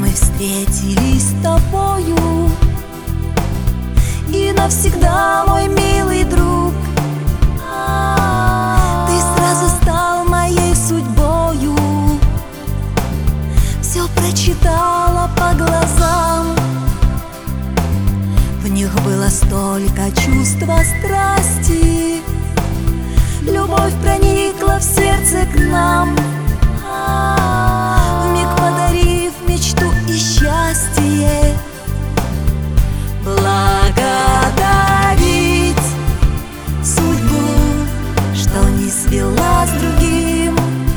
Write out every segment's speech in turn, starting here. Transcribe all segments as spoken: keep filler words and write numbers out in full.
мы встретились с тобою, и навсегда, мой милый друг, ты сразу стал моей судьбою. Все прочитала по глазам, в них было столько чувства страсти. Любовь проникла в сердце к нам, вмиг подарив мечту и счастье. Благодарить судьбу, что не свела с другим,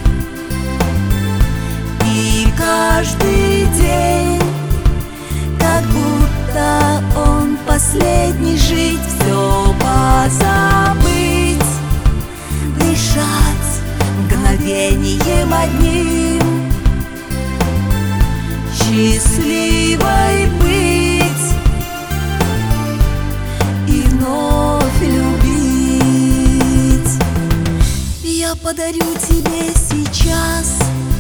и каждый день, как будто он последний, жить, все позабыть, дышать мгновением одним, счастливой быть и вновь любить. Я подарю тебе сейчас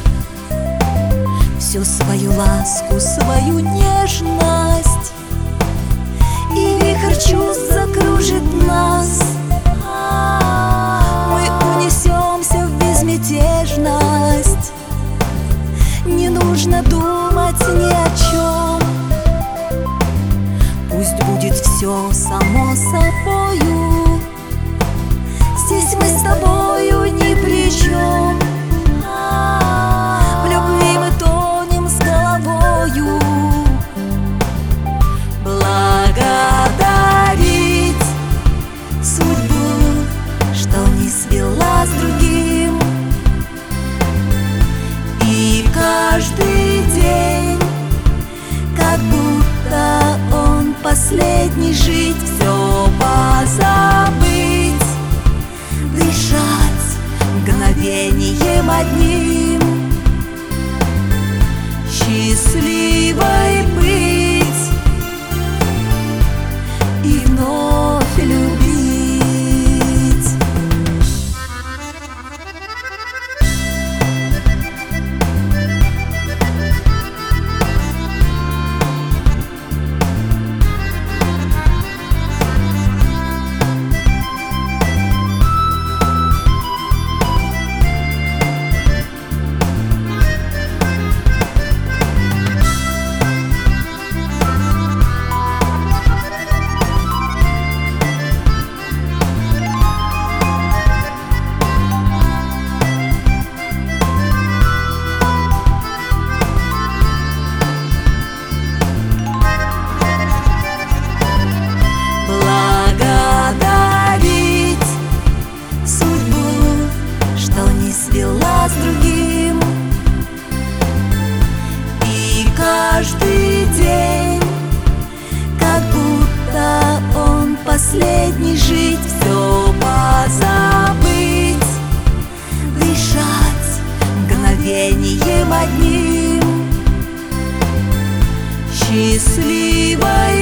всю свою ласку, свою нежность, и вихрь чувств закружит нас. Мы унесемся в безмятежность, не нужно думать ни о чем. Пусть будет все само собою, здесь мы с тобою ни при чем. В любви мы тонем с головою. Благодарить судьбу, что не свела с другим, и каждый день, как будто он последний, жить, все позабыть, дышать мгновением одним, счастливой быть и вновь любить. Свела с другим, и каждый день, как будто он последний, жить, все позабыть, дышать мгновением одним, счастливой